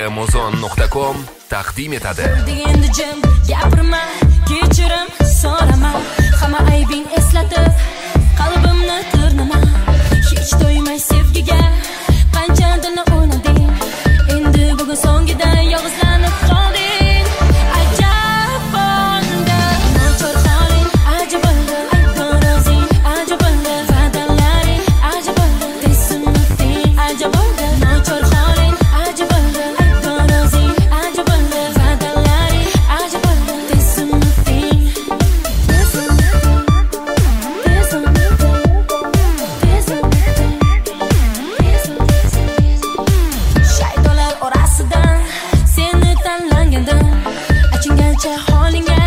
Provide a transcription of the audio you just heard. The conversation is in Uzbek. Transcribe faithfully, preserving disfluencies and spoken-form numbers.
amazon nuqta com taqdim etadi. Endi jim gapirma, kechirim so'rama, hamma aybing eslatib qalbimni tirnama. Hech to'ymay sevgiga qancha dilni o'ynading, endi bugun so'ngida yolg'izlanib qolding. Ajab bo'ldi nochor holing, ajab bo'ldi aytganing, ajab bo'ldi va'dalaring, ajab bo'ldi teslimlik, ajab bo'ldi nochor holing, ajab bo'ldi aytganing, ajab bo'ldi va'dalaring, ajab bo'ldi teslimlik. Shaytonlar orasidan seni tanlagandim, achingancha holingga